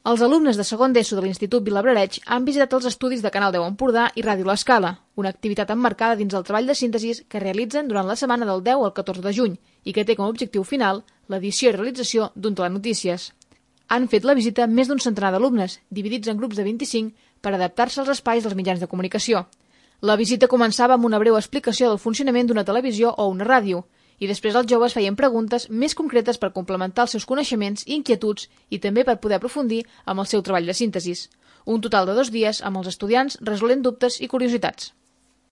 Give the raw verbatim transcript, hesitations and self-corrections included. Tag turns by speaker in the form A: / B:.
A: Els alumnes de segon d'ESO de l'Institut Vilablareix han visitat els estudis de Canal deu Empordà i Ràdio L'Escala, una activitat emmarcada dins el treball de síntesi que realitzen durant la setmana del deu al catorze de juny i que té com a objectiu final l'edició i realització d'un telenotícies. Han fet la visita més d'un centenar d'alumnes, dividits en grups de vint-i-cinc, per adaptar-se als espais dels mitjans de comunicació. La visita començava amb una breu explicació del funcionament d'una televisió o una ràdio, i després els joves feien preguntes més concretes per complementar els seus coneixements i inquietuds i també per poder aprofundir amb el seu treball de síntesi. Un total de dos dies amb els estudiants resolent dubtes i curiositats.